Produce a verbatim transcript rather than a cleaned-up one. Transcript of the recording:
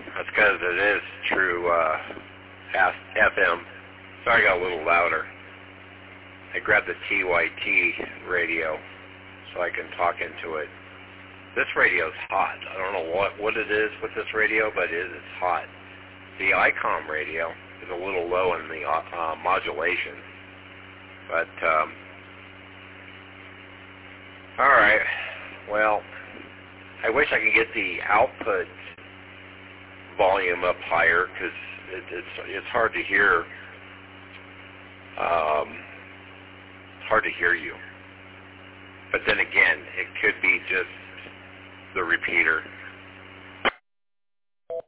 That's because it is true uh, F M. Sorry, I got a little louder. I grabbed the T Y T radio so I can talk into it. This radio's hot. I don't know what, what it is with this radio, but it is hot. The I COM radio is a little low in the uh, modulation. But, um, all right. Well, I wish I could get the output volume up higher because it, it's it's hard to hear. Um, hard to hear you. But then again, it could be just the repeater.